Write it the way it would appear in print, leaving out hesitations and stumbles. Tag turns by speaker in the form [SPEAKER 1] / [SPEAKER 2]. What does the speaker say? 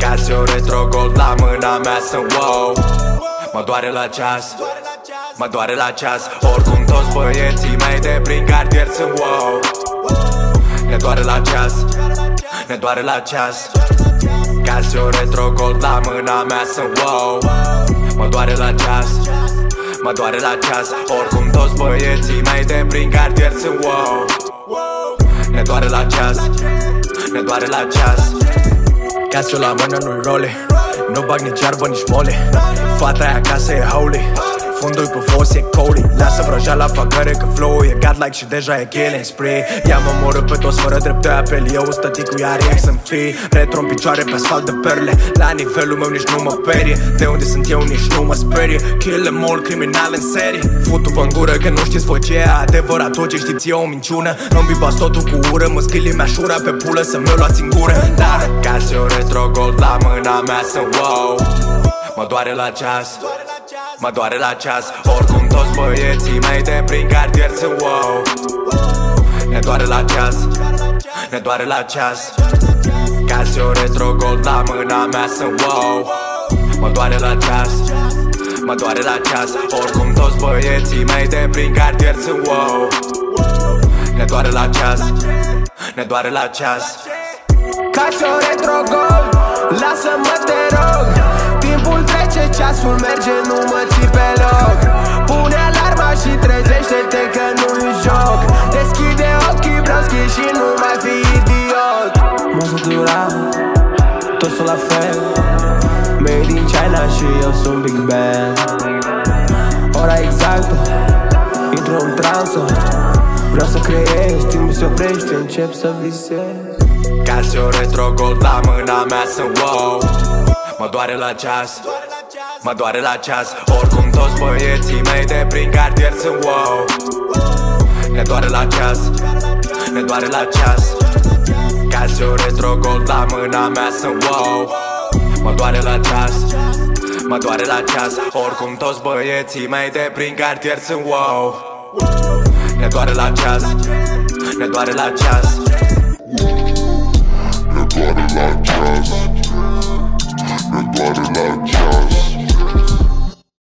[SPEAKER 1] Casio Retro Gold la mâna mea sunt wow. Mă doare la ceas, mă doare la ceas. Oricum toți băieții mei de prin cartier sunt wow. Ne doare la ceas, ne doare la ceas. Casio Retro Gold la mâna mea sunt wow. Mă doare la ceas, mă doare la ceas. Oricum toți băieții mei de prin cartier sunt wow. Ne doare la ceas, ne doare la ceas. Casio la mână nu-i role, nu bag nici iarbă, nici mole. Fata aia acasă e holy, fundul pe fos e Cody. Lasă vrăjeala, fac găre că flow e godlike și deja e killing spree. Ea mă omoră pe toți fără drept de apel. Eu stăticul iar ex în fi. Retro în picioare pe asfalt de perle. La nivelul meu nici nu mă perie. De unde sunt eu nici nu mă sperie. Kill em all, criminal în serie. Futu-vă în gură că nu știți voi ce e adevărat. Tot ce știți e o minciună. Îmi bibați totul cu ură. Mă schili mi-așura pe pulă să mi-o luați în gură. Dar Casio Retro Gold la mâna mea sunt wow. Mă doare la ceas, mă doare la ceas. Oricum toți băieții mei de prin cartier sunt wow. Ne doare la ceas, ne doare la ceas. Casio Retro Gold la mâna mea sunt wow. Mă doare la ceas, mă doare la ceas. Oricum toți băieții mei de prin cartier sunt wow. Ne doare la ceas, ne doare la ceas.
[SPEAKER 2] Casio Retro Gold, lasă-mă te rog. Timpul trece, ceasul merge, nu mă ții pe loc. Pune alarma și trezește-te că nu-i joc. Deschide ochii, broschi și nu mai fi idiot. M-am săturat, toți sunt la fel. Made in China și eu sunt Big Bang. Ora exactă, intru în transă. Vreau să creez, timpul se oprește, încep să visez.
[SPEAKER 1] Casio Retro Gold la mâna mea sunt wow. Mă doare la ceas, mă doare la ceas. Oricum toți băieții mei de prin cartier sunt wow. Ne doare la ceas, ne doare la ceas. Casio Retro Gold la mâna mea sunt wow. Mă doare la ceas, mă doare la ceas. Oricum toți băieții mei de prin cartier sunt wow. Ne doare la ceas, ne doare la ceas.
[SPEAKER 3] Ne doare la ceas, ne doare la ceas.